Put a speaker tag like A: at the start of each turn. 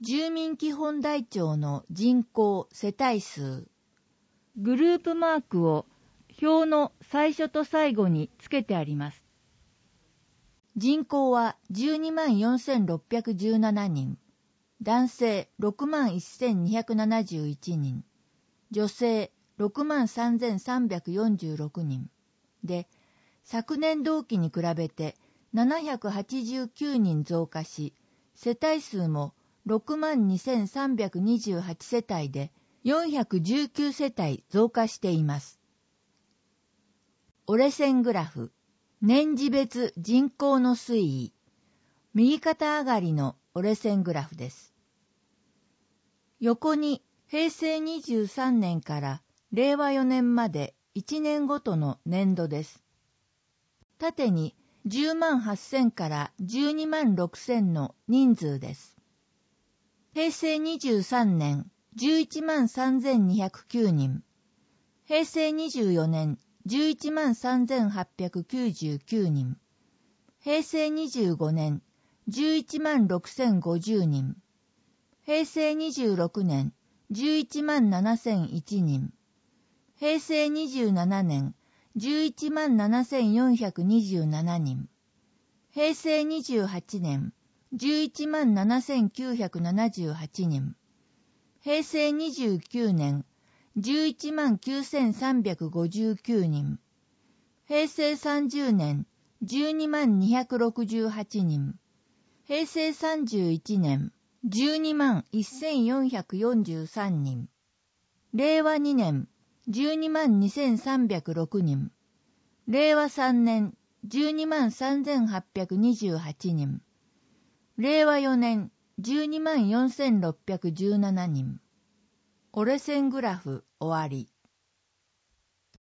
A: 住民基本台帳の人口世帯数。グループマークを表の最初と最後につけてあります。人口は124,617人、男性61,271人、女性63,346人で、昨年同期に比べて789人増加し、世帯数も62,328世帯で419世帯増加しています。折れ線グラフ、年次別人口の推移、右肩上がりの折れ線グラフです。横に平成23年から令和4年まで1年ごとの年度です。縦に10万8,000から12万6,000の人数です。平成23年11万3,209人、平成24年11万3,899人、平成25年11万6,050人、平成26年11万7,001人、平成27年11万7,427人、平成28年11万7,978人、平成29年11万9,359人、平成30年12万268人、平成31年12万1,443人、令和2年12万2,306人、令和3年12万3,828人、令和4年12万4,617人。折れ線グラフ終わり。